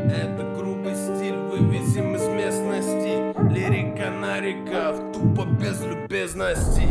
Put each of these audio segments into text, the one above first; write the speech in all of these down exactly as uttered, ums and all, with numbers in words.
Это грубый стиль, вывезем из местности. Лирика на реках, тупо без любезности.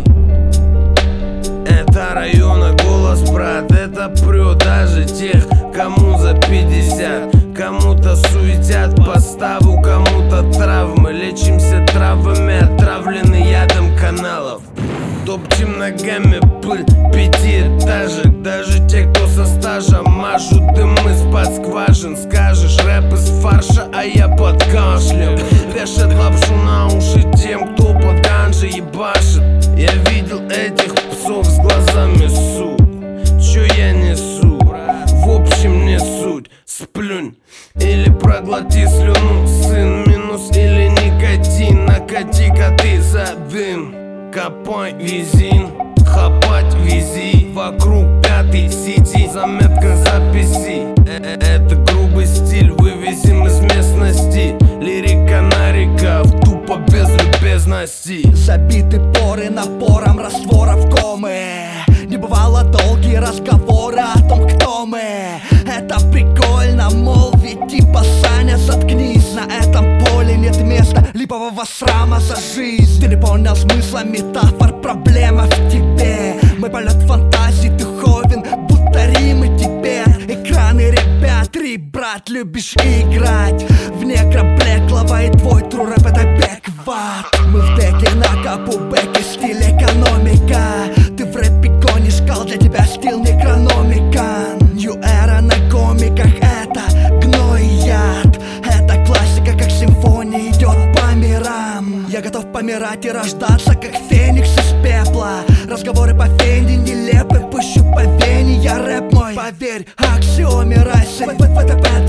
Это района голос, брат, это прет даже тех, кому за пятьдесят. Кому-то суетят поставу, кому-то травмы. Лечимся травами, отравлены ядом каналов. Топчем ногами пыль пятиэтажек. Даже те, кто со стажа, мажут дым из-под скважин. Скажешь рэп из фарша, а я под кашлем. Вешает лапшу на уши тем, кто под ганжей ебашит. Я видел этих псов с глазами сук. Чё я несу? В общем не суть. Сплюнь или проглоти слюну, сын. Минус или никотин. Накати-ка ты за дым. Копай визин, хапать визи. Вокруг пятой сети, заметка записи. Это грубый стиль, вывезем из местности. Лирика на реках, тупо без любезности. Забиты поры напором растворов комы. Не бывало долгие разговоры о том, кто мы. Это прикольно, мол, ведь типа Саня, заткнись. На этом поле нет места липового срама за жизнь. Ты не понял смысла метафор, проблема в тебе. Мой полет фантазий духовен, будто римы тебе. Экраны ребят, три брат, любишь играть в некроблеклого, и твой тру рэп это бэкват. Мы в деке на капу бэке, стиль экономика. Ты в рэпе гонишь, кал, для тебя стил некрономикан. Нью эра на комиках, это гной и яд. Это классика, как симфония идет по мирам. Я готов помирать и рождаться, как феникс из пепла. Разговоры по фене нелепы, пущу по вене. Я рэп мой, поверь, аксиоме райсы. В это